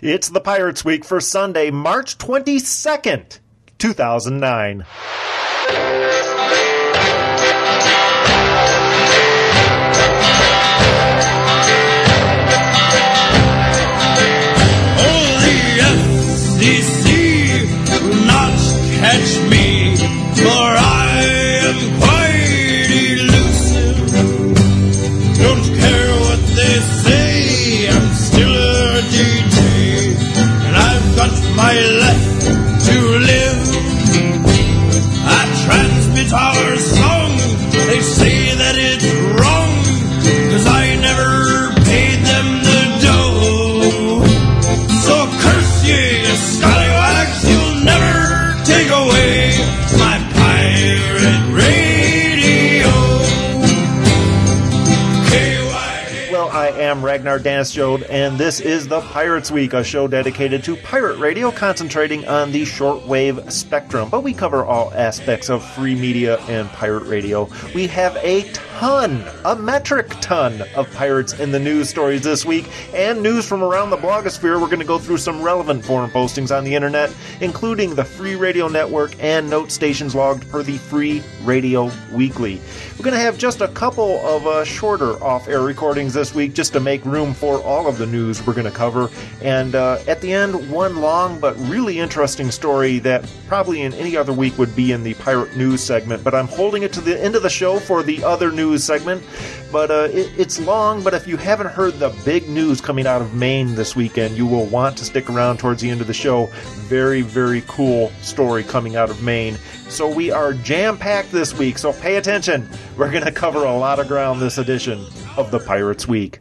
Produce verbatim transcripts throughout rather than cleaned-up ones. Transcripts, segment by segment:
It's the Pirates Week for Sunday, March twenty-second, two thousand nine. Oh, the F C C will not catch me, for I am quite elusive. Don't care what they say, I'm still a D J, and I've got my life to live. I transmit our song, they say that it's wrong, 'cause I never paid them the dough. So curse ye, scallywags, you'll never take away my pirate radio. Well, I am Ragnar Danisjode, and this is the Pirates Week, a show dedicated to pirate radio, concentrating on the shortwave spectrum. But we cover all aspects of free media and pirate radio. We have a ton, a metric ton of pirates in the news stories this week, and news from around the blogosphere. We're going to go through some relevant forum postings on the internet, including the Free Radio Network and note stations logged per the Free Radio Weekly. We're going to have just a couple of uh, shorter off-air recordings this week, just to make room for all of the news we're going to cover. And uh, at the end, one long but really interesting story that probably in any other week would be in the Pirate News segment, but I'm holding it to the end of the show for the other news segment. But uh, it, it's long, but if you haven't heard the big news coming out of Maine this weekend, you will want to stick around towards the end of the show. Very, very cool story coming out of Maine. So we are jam-packed this week, so pay attention. We're going to cover a lot of ground this edition of the Pirates Week.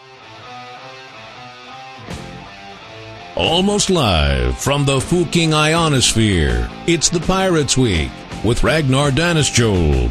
Almost live from the Fuking Ionosphere, it's the Pirates Week with Ragnar Danisjode.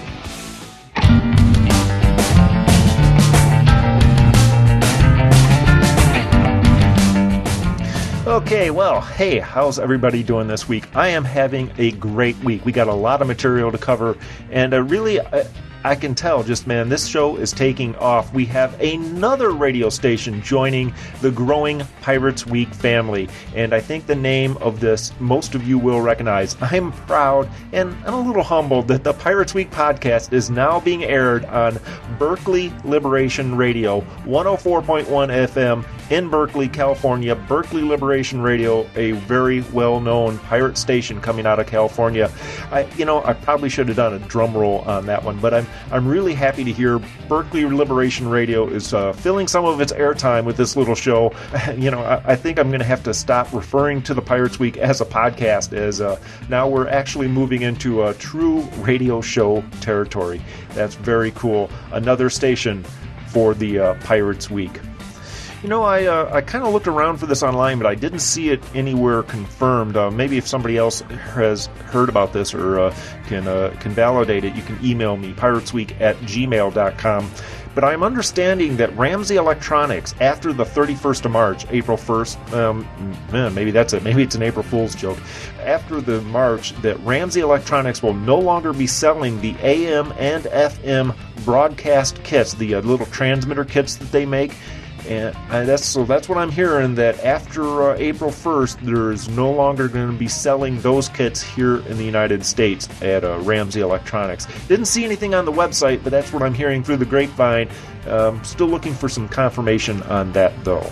Okay, well, hey, how's everybody doing this week? I am having a great week. We got a lot of material to cover, and uh, really, uh, I can tell just, man, this show is taking off. We have another radio station joining the growing Pirates Week family, and I think the name of this most of you will recognize. I'm proud and I'm a little humbled that the Pirates Week podcast is now being aired on Berkeley Liberation Radio, one oh four point one F M in Berkeley, California. Berkeley Liberation Radio, a very well-known pirate station coming out of California. I, you know, I probably should have done a drum roll on that one, but I'm I'm really happy to hear Berkeley Liberation Radio is uh, filling some of its airtime with this little show. You know, I, I think I'm going to have to stop referring to the Pirates Week as a podcast, as uh, now we're actually moving into a true radio show territory. That's very cool. Another station for the uh, Pirates Week. You know, I uh, I kind of looked around for this online, but I didn't see it anywhere confirmed. Uh, maybe if somebody else has heard about this or uh, can uh, can validate it, you can email me, piratesweek at gmail dot com. But I'm understanding that Ramsey Electronics, after the thirty-first of March, April first, um, maybe that's it, maybe it's an April Fool's joke, after the March, that Ramsey Electronics will no longer be selling the A M and F M broadcast kits, the uh, little transmitter kits that they make. And that's so that's what I'm hearing, that after uh, April first, there is no longer going to be selling those kits here in the United States at uh, Ramsey Electronics. Didn't see anything on the website, but that's what I'm hearing through the grapevine. Um, still looking for some confirmation on that, though.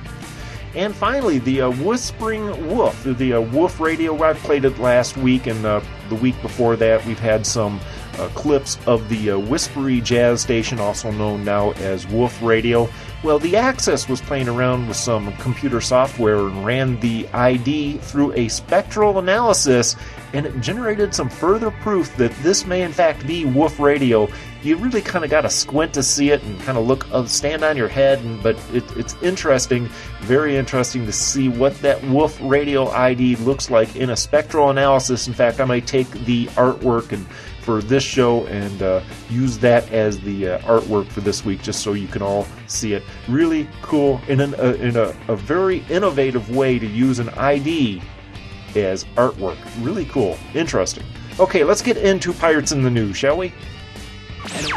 And finally, the uh, Whispering Wolf, the uh, Wolf Radio. I played it last week, and uh, the week before that, we've had some uh, clips of the uh, Whispery Jazz Station, also known now as Wolf Radio. Well, the Access was playing around with some computer software and ran the I D through a spectral analysis, and it generated some further proof that this may in fact be Wolf Radio. You really kind of got to squint to see it and kind of look, uh, stand on your head, and, but it, it's interesting, very interesting to see what that Wolf Radio I D looks like in a spectral analysis. In fact, I might take the artwork and for this show and uh, use that as the uh, artwork for this week, just so you can all see it. Really cool, in, an, uh, in a, a very innovative way to use an I D as artwork. Really cool, interesting. Okay, let's get into Pirates in the News, shall we? Breaking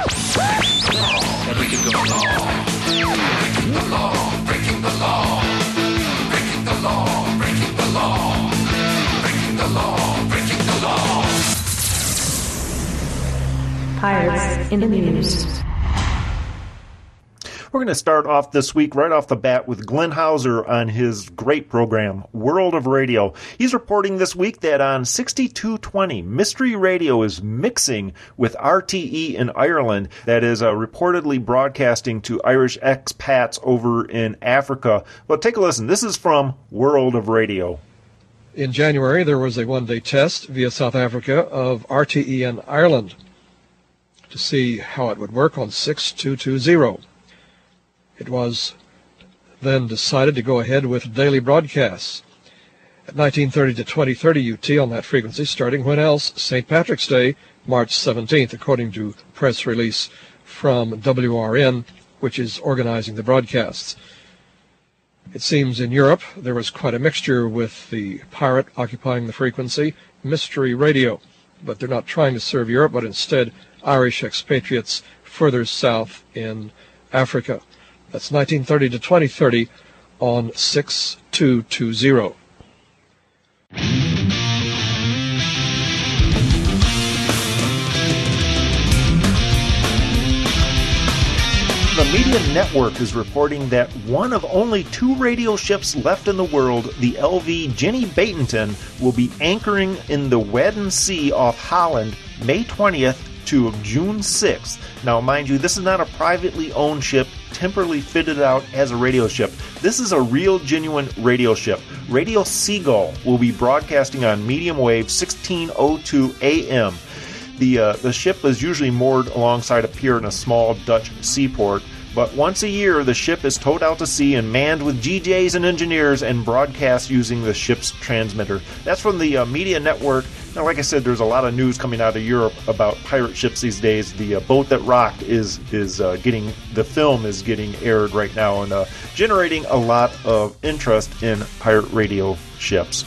the law, breaking the law, breaking the law, breaking Pirates in the News. We're going to start off this week right off the bat with Glenn Hauser on his great program, World of Radio. He's reporting this week that on sixty-two twenty, Mystery Radio is mixing with R T E in Ireland, that is uh, reportedly broadcasting to Irish expats over in Africa. But take a listen. This is from World of Radio. In January, there was a one-day test via South Africa of R T E in Ireland to see how it would work on sixty-two twenty. It was then decided to go ahead with daily broadcasts at nineteen thirty to twenty thirty U T on that frequency, starting when else? Saint Patrick's Day, March seventeenth, according to press release from W R N, which is organizing the broadcasts. It seems in Europe there was quite a mixture with the pirate occupying the frequency, Mystery Radio, but they're not trying to serve Europe, but instead Irish expatriates further south in Africa. That's nineteen thirty to twenty thirty on sixty-two twenty. The Media Network is reporting that one of only two radio ships left in the world, the L V Jenny Bateington, will be anchoring in the Wadden Sea off Holland May twentieth to June sixth. Now, mind you, this is not a privately owned ship, temporarily fitted out as a radio ship. This is a real, genuine radio ship. Radio Seagull will be broadcasting on medium wave sixteen oh two A M. The, uh, the ship is usually moored alongside a pier in a small Dutch seaport, but once a year the ship is towed out to sea and manned with G Js and engineers and broadcast using the ship's transmitter. That's from the uh, Media Network. Now, like I said, there's a lot of news coming out of Europe about pirate ships these days. The uh, Boat That Rocked is is uh, getting, the film is getting aired right now and uh, generating a lot of interest in pirate radio ships.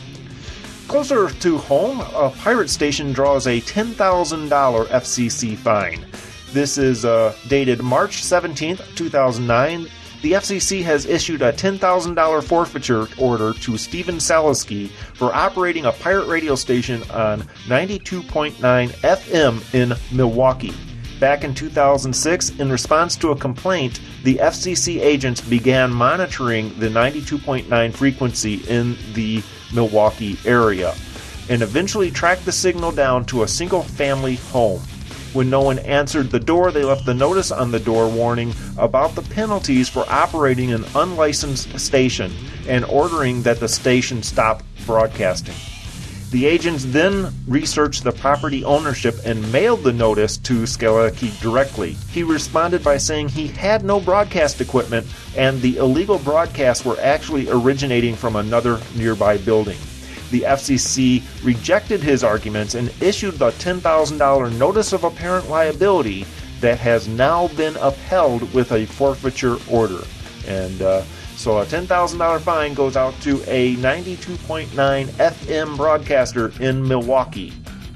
Closer to home, a pirate station draws a ten thousand dollars F C C fine. This is uh, dated March seventeenth, two thousand nine. The F C C has issued a ten thousand dollars forfeiture order to Stephen Saliski for operating a pirate radio station on ninety-two point nine F M in Milwaukee. Back in two thousand six, in response to a complaint, the F C C agents began monitoring the ninety-two point nine frequency in the Milwaukee area and eventually tracked the signal down to a single-family home. When no one answered the door, they left the notice on the door warning about the penalties for operating an unlicensed station and ordering that the station stop broadcasting. The agents then researched the property ownership and mailed the notice to Skalaki directly. He responded by saying he had no broadcast equipment and the illegal broadcasts were actually originating from another nearby building. The F C C rejected his arguments and issued the ten thousand dollars notice of apparent liability that has now been upheld with a forfeiture order. And uh, so a ten thousand dollars fine goes out to a ninety-two point nine F M broadcaster in Milwaukee.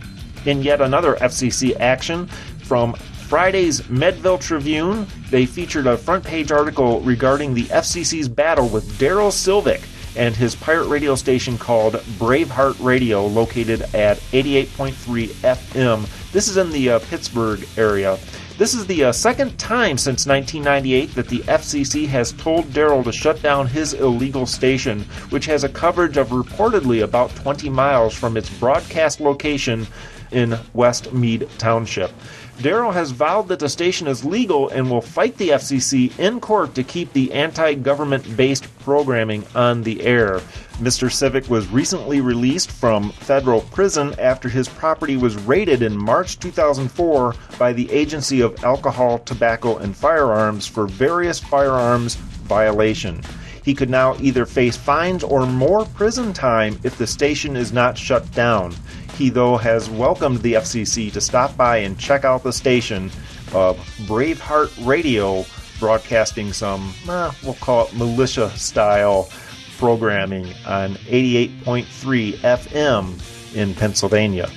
In yet another F C C action from Friday's Medville Tribune, they featured a front page article regarding the F C C's battle with Daryl Silvick and his pirate radio station called Braveheart Radio, located at eighty-eight point three F M. This is in the uh, Pittsburgh area. This is the uh, second time since nineteen ninety-eight that the F C C has told Daryl to shut down his illegal station, which has a coverage of reportedly about twenty miles from its broadcast location in West Mead Township. Daryl has vowed that the station is legal and will fight the F C C in court to keep the anti-government-based programming on the air. Mister Civic was recently released from federal prison after his property was raided in March two thousand four by the Agency of Alcohol, Tobacco, and Firearms for various firearms violation. He could now either face fines or more prison time if the station is not shut down. He, though, has welcomed the F C C to stop by and check out the station of Braveheart Radio, broadcasting some, eh, we'll call it militia-style programming on eighty-eight point three F M in Pennsylvania.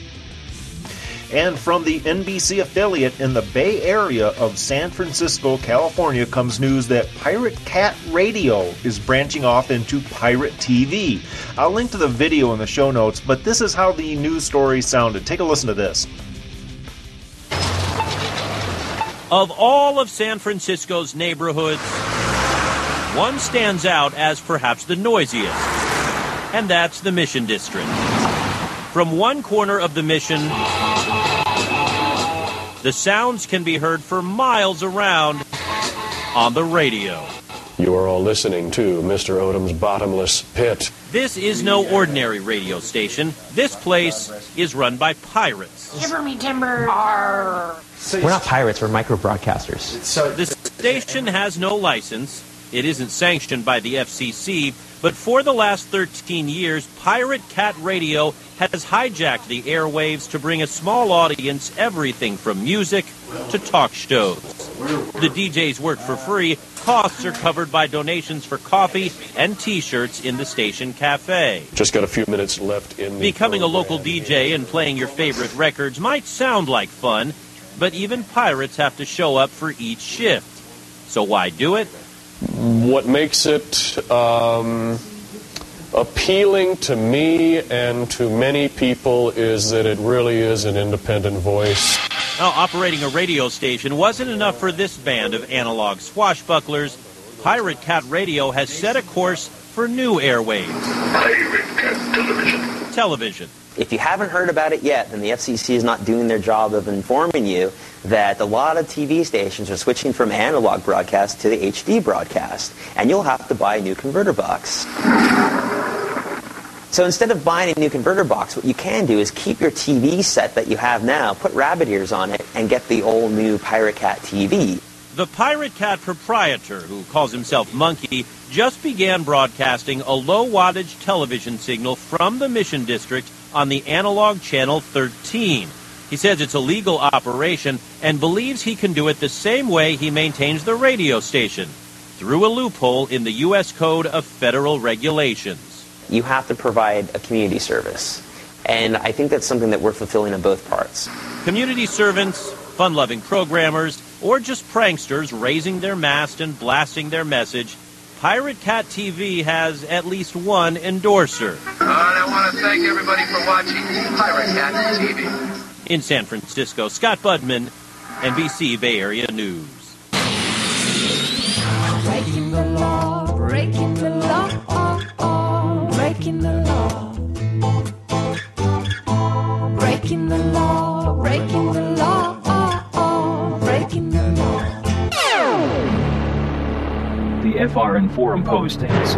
And from the N B C affiliate in the Bay Area of San Francisco, California, comes news that Pirate Cat Radio is branching off into Pirate T V. I'll link to the video in the show notes, but this is how the news story sounded. Take a listen to this. Of all of San Francisco's neighborhoods, one stands out as perhaps the noisiest, and that's the Mission District. From one corner of the Mission, the sounds can be heard for miles around on the radio. You are all listening to Mister Odom's Bottomless Pit. This is no ordinary radio station. This place is run by pirates. Shiver me timber. Arr. We're not pirates, we're micro-broadcasters. The station has no license. It isn't sanctioned by the F C C, but for the last thirteen years, Pirate Cat Radio has hijacked the airwaves to bring a small audience everything from music to talk shows. The D Js work for free. Costs are covered by donations for coffee and T-shirts in the station cafe. Just got a few minutes left in the Becoming program. a local D J and playing your favorite records might sound like fun, but even pirates have to show up for each shift. So why do it? What makes it um, appealing to me and to many people is that it really is an independent voice. Now, operating a radio station wasn't enough for this band of analog swashbucklers. Pirate Cat Radio has set a course for new airwaves. Pirate Cat Television. Television. If you haven't heard about it yet, then the F C C is not doing their job of informing you that a lot of T V stations are switching from analog broadcast to the H D broadcast, and you'll have to buy a new converter box. So instead of buying a new converter box, what you can do is keep your T V set that you have now, put rabbit ears on it, and get the old new Pirate Cat T V. The Pirate Cat proprietor, who calls himself Monkey, just began broadcasting a low-wattage television signal from the Mission District on the analog channel thirteen. He says it's a legal operation and believes he can do it the same way he maintains the radio station, through a loophole in the U S Code of Federal Regulations. You have to provide a community service, and I think that's something that we're fulfilling on both parts. Community servants, fun-loving programmers, or just pranksters raising their mast and blasting their message, Pirate Cat T V has at least one endorser. Uh, I want to thank everybody for watching Pirate Cat T V. In San Francisco, Scott Budman, N B C Bay Area News. Breaking the law, breaking the law, oh, oh, breaking the law. Breaking the law, breaking the law, oh, oh, breaking the law. The F R N Forum postings.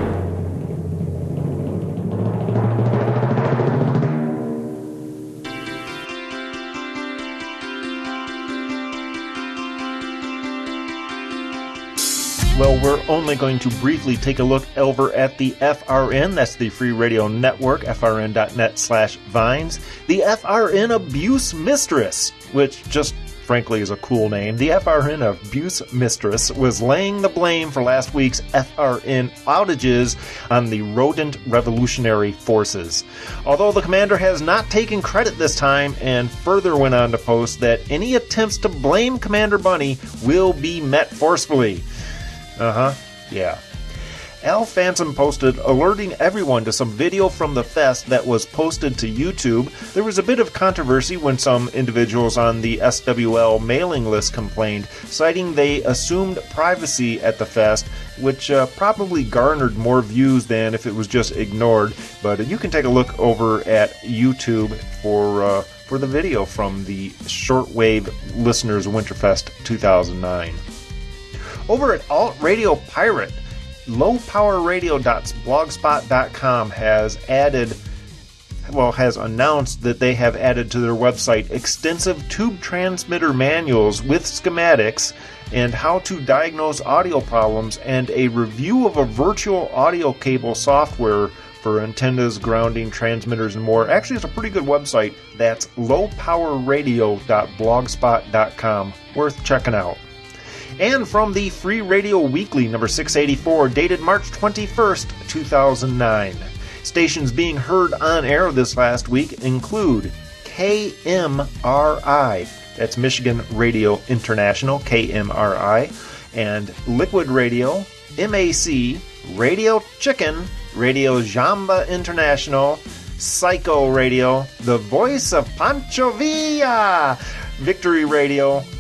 Well, we're only going to briefly take a look over at the F R N. That's the Free Radio Network, F R N dot net slash vines. The F R N Abuse Mistress, which just frankly is a cool name. The F R N Abuse Mistress was laying the blame for last week's F R N outages on the rodent revolutionary forces. Although the commander has not taken credit this time, and further went on to post that any attempts to blame Commander Bunny will be met forcefully. Uh-huh, yeah. Al Phantom posted alerting everyone to some video from the fest that was posted to YouTube. There was a bit of controversy when some individuals on the S W L mailing list complained, citing they assumed privacy at the fest, which uh, probably garnered more views than if it was just ignored. But you can take a look over at YouTube for uh, for the video from the Shortwave Listeners Winterfest two thousand nine. Over at Alt Radio Pirate, low power radio dot blogspot dot com has added, well, has announced that they have added to their website extensive tube transmitter manuals with schematics and how to diagnose audio problems and a review of a virtual audio cable software for antennas, grounding, transmitters, and more. Actually, it's a pretty good website. That's low power radio dot blogspot dot com. Worth checking out. And from the Free Radio Weekly, number six eighty-four, dated March twenty-first, two thousand nine. Stations being heard on air this last week include K M R I, that's Michigan Radio International, K M R I, and Liquid Radio, M A C, Radio Chicken, Radio Jamba International, Psycho Radio, The Voice of Pancho Villa, Victory Radio,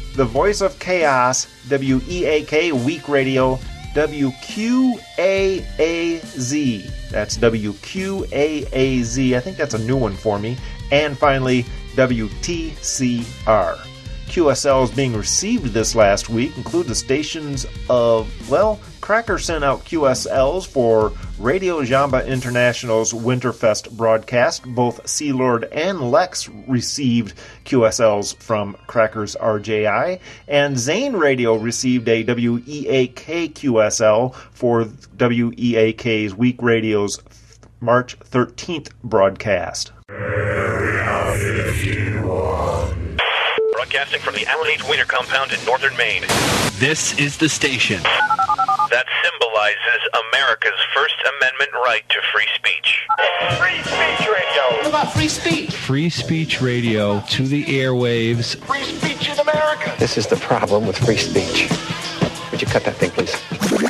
the Voice of Chaos, W E A K, Week Radio, W Q A A Z. That's W Q A A Z. I think that's a new one for me. And finally, W T C R. Q S Ls being received this last week include the stations of, well, Cracker sent out Q S Ls for Radio Jamba International's Winterfest broadcast. Both Sealord and Lex received Q S Ls from Cracker's R J I. And Zane Radio received a W E A K Q S L for W E A K's Week Radio's March thirteenth broadcast. Area fifty-one. Broadcasting from the Alanites Winter Compound in northern Maine. This is the station that symbolizes America's First Amendment right to free speech. Free speech radio. What about free speech? Free speech radio to the airwaves. Free speech in America. This is the problem with free speech. Would you cut that thing, please?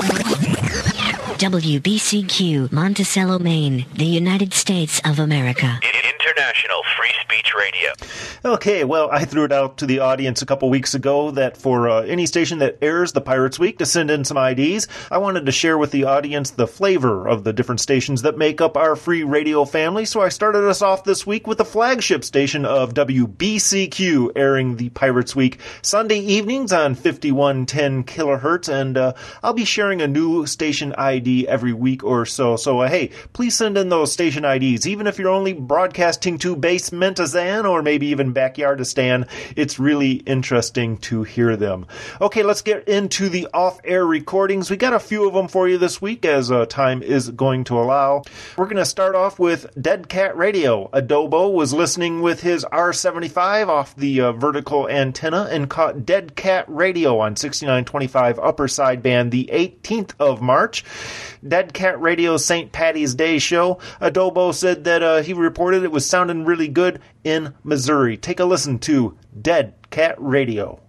W B C Q, Monticello, Maine, the United States of America. International Free Speech Radio. Okay, well, I threw it out to the audience a couple weeks ago that for uh, any station that airs the Pirates Week to send in some I Ds. I wanted to share with the audience the flavor of the different stations that make up our free radio family, so I started us off this week with the flagship station of W B C Q airing the Pirates Week Sunday evenings on fifty-one ten kilohertz, and uh, I'll be sharing a new station I D every week or so, so uh, hey, please send in those station I Ds, even if you're only broadcasting to Basementistan or maybe even Backyardistan. It's really interesting to hear them. Okay, let's get into the off-air recordings. We got a few of them for you this week as uh, time is going to allow. We're going to start off with Dead Cat Radio. Adobo was listening with his R seventy-five off the uh, vertical antenna and caught Dead Cat Radio on sixty-nine twenty-five upper sideband the eighteenth of March. Dead Cat Radio's Saint Patty's Day show. Adobo said that uh, he reported it was sounding really good in Missouri. Take a listen to Dead Cat Radio.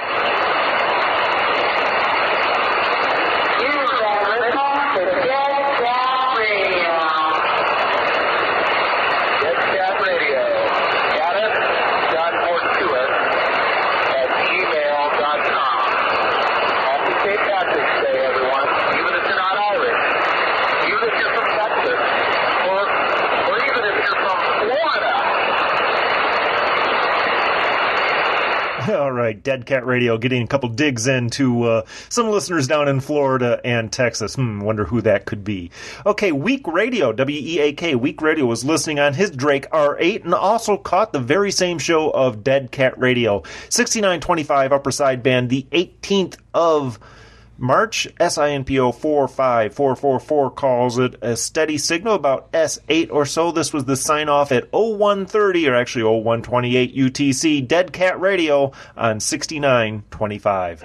All right, Dead Cat Radio getting a couple digs into uh, some listeners down in Florida and Texas. Hmm, wonder who that could be. Okay, Week Radio, W E A K, Week Radio was listening on his Drake R eight and also caught the very same show of Dead Cat Radio. sixty-nine twenty-five upper sideband, the eighteenth of March. S I N P O four five four four four calls it a steady signal, about S eight or so. This was the sign-off at oh one thirty, or actually oh one twenty-eight U T C, Dead Cat Radio on sixty-nine twenty-five.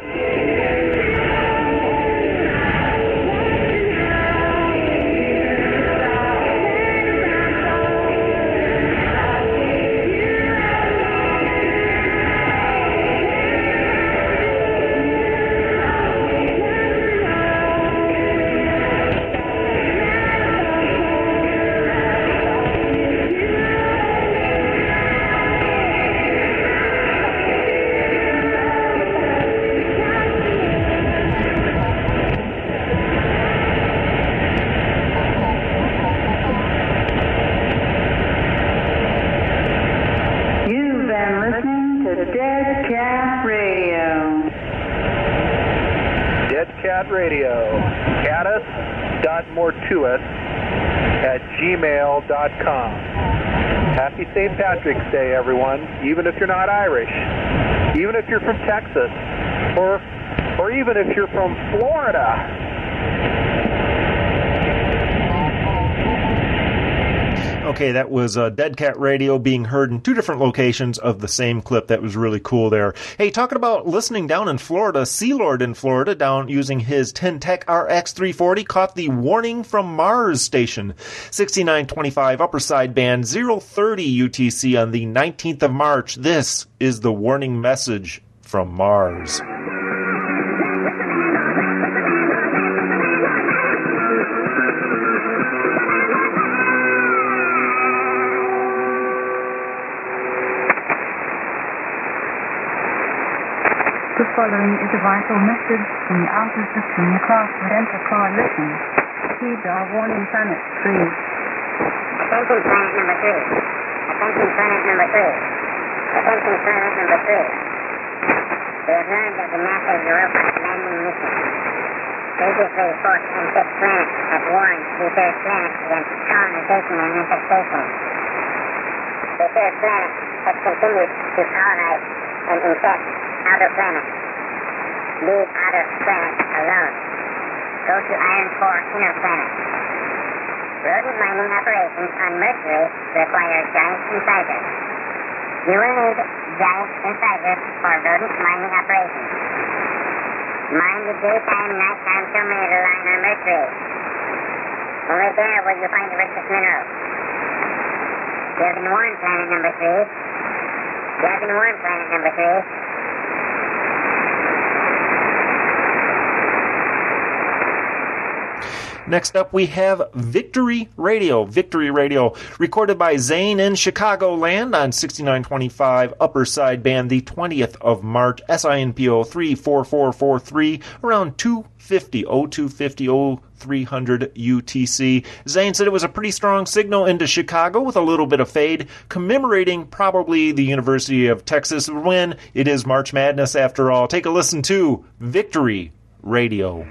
at gmail dot com. Happy Saint Patrick's Day, everyone, even if you're not Irish, even if you're from Texas, or or even if you're from Florida. Okay, that was uh, Dead Cat Radio being heard in two different locations of the same clip. That was really cool there. Hey, talking about listening down in Florida, Sealord in Florida, down using his ten Tech R X three forty, caught the Warning from Mars station. sixty-nine twenty-five upper sideband, zero thirty U T C on the nineteenth of March. This is the warning message from Mars. The following is a vital message from the outer system across the Delta Coalition. Heed our warning planet three. Attention planet number three. Attention planet number three. Attention planet number three. We have learned that the NASA Europa landing mission, previously fourth and fifth planet, have warned the third planet against colonization and infestation. The third planet has continued to colonize and infect outer planets. Leave outer planets alone. Go to Iron Core inner planets. Rodent mining operations on Mercury require giant incisors. You will need giant incisors for rodent mining operations. Mine the daytime, nighttime kilometer line on Mercury. Only there will you find the richest minerals. Gavin Warren planet number three. Gavin Warren planet number three. Next up, we have Victory Radio. Victory Radio, recorded by Zane in Chicagoland on sixty-nine twenty-five Upper Side Band, the twentieth of March, S I N P O three four four four three, around two fifty, oh two fifty, oh three hundred U T C. Zane said it was a pretty strong signal into Chicago with a little bit of fade, commemorating probably the University of Texas win. It is March Madness after all. Take a listen to Victory Radio.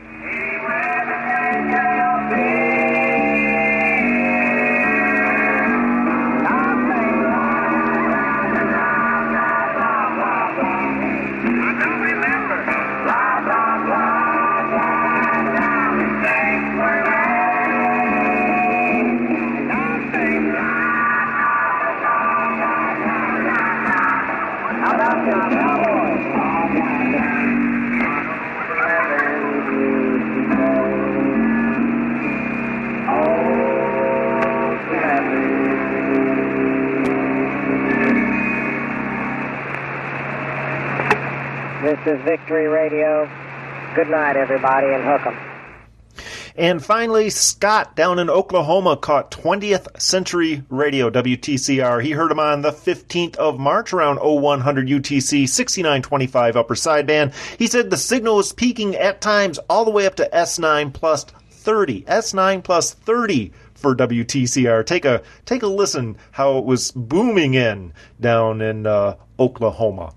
This is Victory Radio. Good night, everybody, and hook 'em. And finally, Scott down in Oklahoma caught twentieth Century Radio, W T C R. He heard him on the fifteenth of March around oh one hundred U T C, sixty-nine twenty-five Upper Sideband. He said the signal was peaking at times all the way up to S nine plus thirty. S nine plus thirty for W T C R. Take a take a listen how it was booming in down in uh, Oklahoma.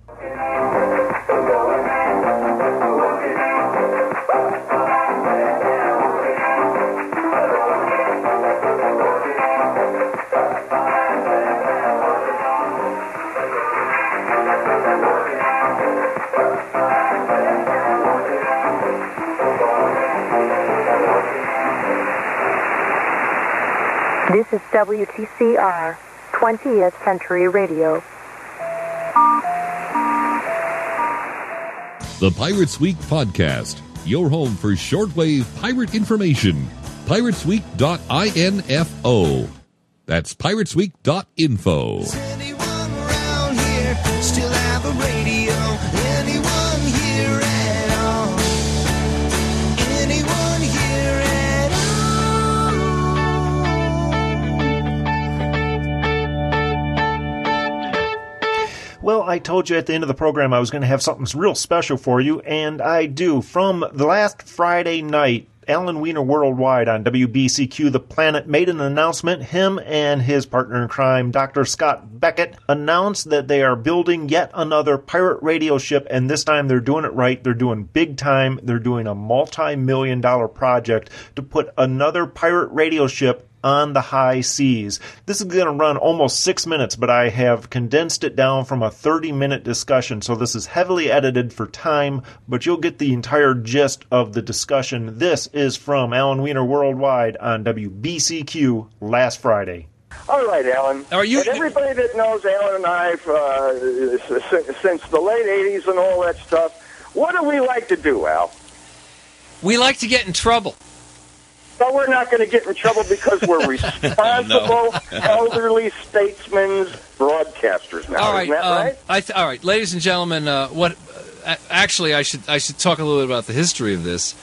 This is W T C R, twentieth Century Radio. The Pirates Week Podcast, your home for shortwave pirate information. Pirates Week dot info. That's Pirates Week dot info. Anyone around here still have a radio? Anyone here at all? Anyone here at all? Well, I told you at the end of the program I was going to have something real special for you, and I do. From the last Friday night, Alan Wiener Worldwide on W B C Q The Planet made an announcement. Him and his partner in crime, Doctor Scott Beckett, announced that they are building yet another pirate radio ship, and this time they're doing it right. They're doing big time. They're doing a multi-million dollar project to put another pirate radio ship on the high seas. This is going to run almost six minutes, but I have condensed it down from a thirty-minute discussion, so this is heavily edited for time, but you'll get the entire gist of the discussion. This is from Alan Wiener Worldwide on W B C Q last Friday. All right, Alan. Are you? And everybody that knows Alan and I uh, since, since the late eighties and all that stuff, what do we like to do, Al? We like to get in trouble. But we're not going to get in trouble because we're responsible, elderly statesmen, broadcasters now. All right, Isn't that um, right? I th- all right, ladies and gentlemen. Uh, what? Uh, actually, I should I should talk a little bit about the history of this.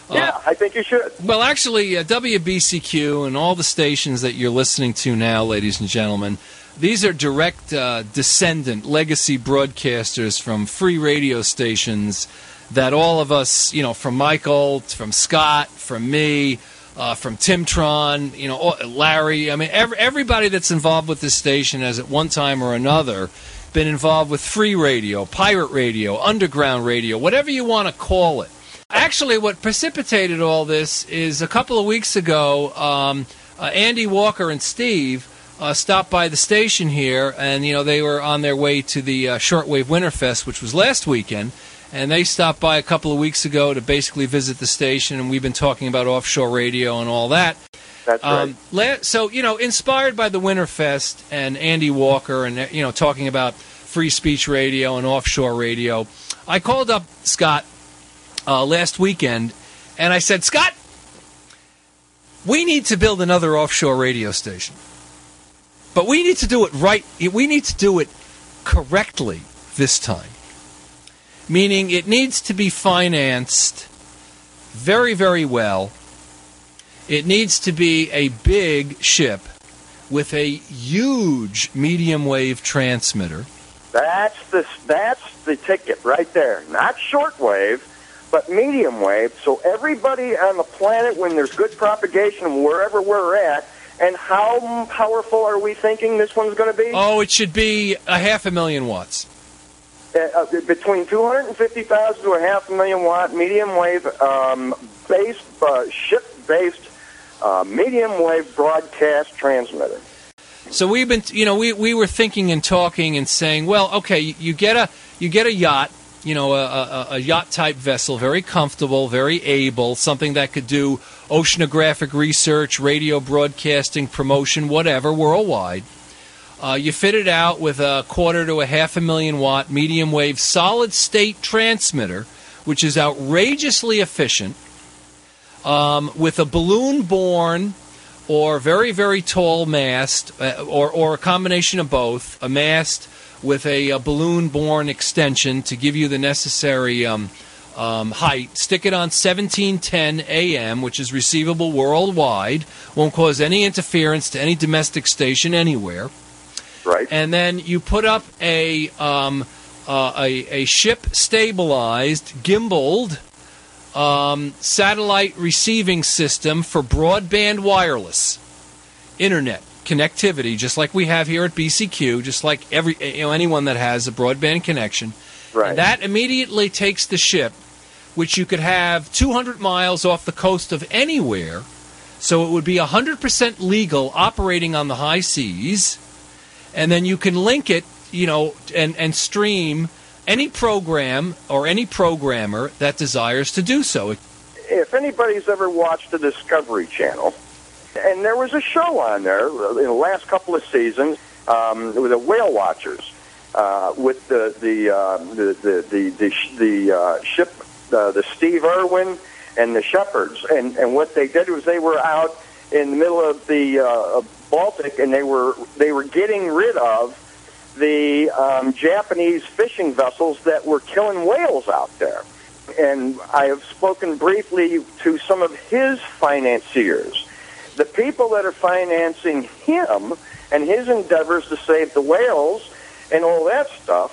Yeah, I think you should. Well, actually, uh, W B C Q and all the stations that you're listening to now, ladies and gentlemen, these are direct uh, descendant legacy broadcasters from free radio stations that all of us, you know, from Michael, from Scott, from me, uh, from Timtron, you know, all- Larry, I mean, every, everybody that's involved with this station has at one time or another been involved with free radio, pirate radio, underground radio, whatever you want to call it. Actually, what precipitated all this is a couple of weeks ago, um, uh, Andy Walker and Steve uh, stopped by the station here, and you know they were on their way to the uh, Shortwave Winterfest, which was last weekend, and they stopped by a couple of weeks ago to basically visit the station, and we've been talking about offshore radio and all that. That's right. Um, la- so, you know, inspired by the Winterfest and Andy Walker and, you know, talking about free speech radio and offshore radio, I called up Scott uh, last weekend, and I said, Scott, we need to build another offshore radio station. But we need to do it right. We need to do it correctly this time. Meaning it needs to be financed very, very well. It needs to be a big ship with a huge medium wave transmitter. That's the that's the ticket right there. Not shortwave, but medium wave. So everybody on the planet, when there's good propagation wherever we're at, and how powerful are we thinking this one's going to be? Oh, it should be a half a million watts. Uh, uh, between two hundred fifty thousand to a half a million watt medium wave um, based uh, ship based uh, medium wave broadcast transmitter. So we've been, you know, we, we were thinking and talking and saying, well, okay, you, you get a you get a yacht, you know, a, a, a yacht type vessel, very comfortable, very able, something that could do oceanographic research, radio broadcasting, promotion, whatever, worldwide. Uh, you fit it out with a quarter to a half a million watt medium wave solid state transmitter, which is outrageously efficient, um, with a balloon borne or very, very tall mast, uh, or, or a combination of both, a mast with a, a balloon-borne extension to give you the necessary um, um, height. Stick it on seventeen ten A M, which is receivable worldwide, won't cause any interference to any domestic station anywhere. Right. And then you put up a um, uh, a, a ship-stabilized, gimbaled, Um, satellite receiving system for broadband wireless internet connectivity, just like we have here at B C Q, just like every you know anyone that has a broadband connection. Right. And that immediately takes the ship, which you could have two hundred miles off the coast of anywhere, so it would be one hundred percent legal operating on the high seas, and then you can link it, you know, and, and stream any program or any programmer that desires to do so. If anybody's ever watched the Discovery Channel, and there was a show on there in the last couple of seasons um, with the Whale Watchers, uh, with the the uh, the the the, the, the uh, ship, uh, the Steve Irwin and the Shepherds, and and what they did was they were out in the middle of the uh, Baltic, and they were they were getting rid of the um, Japanese fishing vessels that were killing whales out there. And I have spoken briefly to some of his financiers. The people that are financing him and his endeavors to save the whales and all that stuff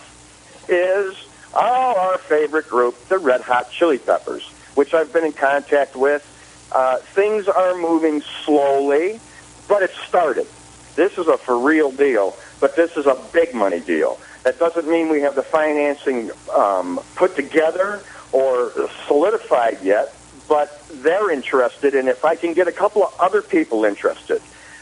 is oh, our favorite group, the Red Hot Chili Peppers, which I've been in contact with. Uh, things are moving slowly, but it started. This is a for real deal. But this is a big money deal. That doesn't mean we have the financing um, put together or solidified yet, but they're interested, and if I can get a couple of other people interested,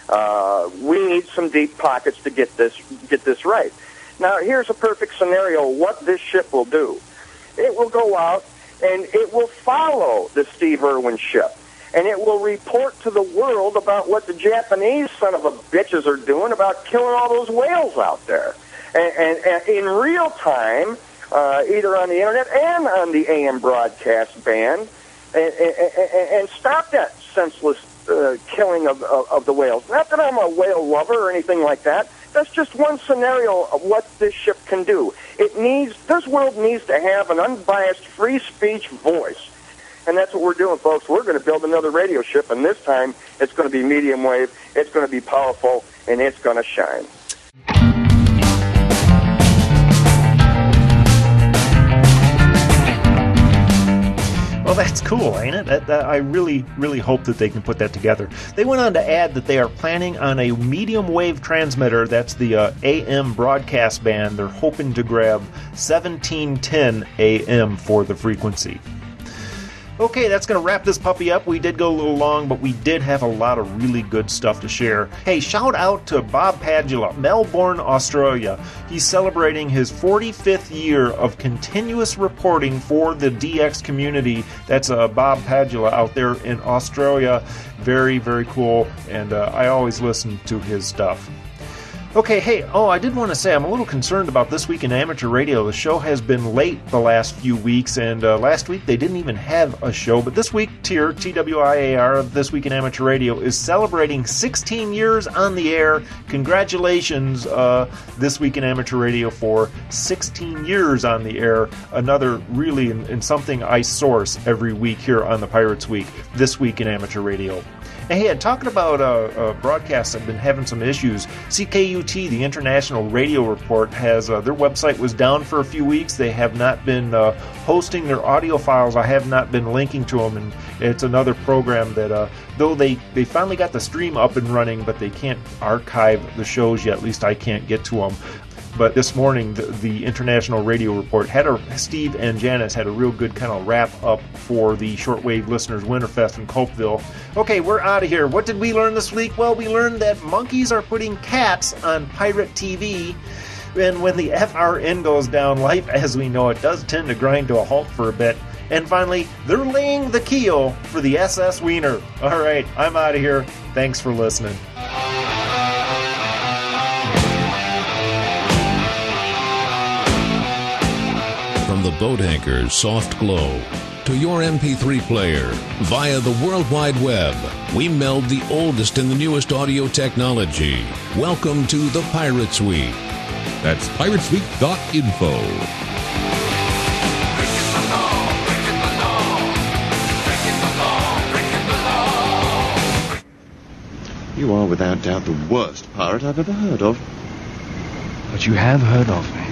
uh, we need some deep pockets to get this get this right. Now, here's a perfect scenario of what this ship will do. It will go out, and it will follow the Steve Irwin ship. And it will report to the world about what the Japanese son of a bitches are doing about killing all those whales out there. And, and, and in real time, uh, either on the internet and on the A M broadcast band, and, and, and stop that senseless uh, killing of, of, of the whales. Not that I'm a whale lover or anything like that. That's just one scenario of what this ship can do. It needs, this world needs to have an unbiased free speech voice. And that's what we're doing, folks. We're going to build another radio ship, and this time it's going to be medium wave, it's going to be powerful, and it's going to shine. Well, that's cool, ain't it? That, that, I really, really hope that they can put that together. They went on to add that they are planning on a medium wave transmitter. That's the uh, A M broadcast band. They're hoping to grab seventeen ten A M for the frequency. Okay, that's going to wrap this puppy up. We did go a little long, but we did have a lot of really good stuff to share. Hey, shout out to Bob Padula, Melbourne, Australia. He's celebrating his forty-fifth year of continuous reporting for the D X community. That's uh, Bob Padula out there in Australia. Very, very cool, and uh, I always listen to his stuff. Okay, hey, oh, I did want to say I'm a little concerned about This Week in Amateur Radio. The show has been late the last few weeks, and uh, last week they didn't even have a show. But this week, T I R, T W I A R, This Week in Amateur Radio, is celebrating sixteen years on the air. Congratulations, uh, This Week in Amateur Radio, for sixteen years on the air. Another really, and something I source every week here on the Pirates Week, This Week in Amateur Radio. And hey, talking about uh, uh, broadcasts that have been having some issues, C K U T, the International Radio Report, has uh, their website was down for a few weeks. They have not been uh, hosting their audio files. I have not been linking to them, and it's another program that, uh, though they, they finally got the stream up and running, but they can't archive the shows yet. At least I can't get to them. But this morning, the, the International Radio Report had a Steve and Janice had a real good kind of wrap up for the Shortwave Listeners Winterfest in Copeville. Okay, we're out of here. What did we learn this week? Well, we learned that monkeys are putting cats on pirate T V. And when the F R N goes down, life as we know it does tend to grind to a halt for a bit. And finally, they're laying the keel for the S S Wiener. All right, I'm out of here. Thanks for listening. From the boat anchor's soft glow to your M P three player via the World Wide Web, we meld the oldest and the newest audio technology. Welcome to the Pirates Week. That's pirates week dot info. You are without doubt the worst pirate I've ever heard of. But you have heard of me.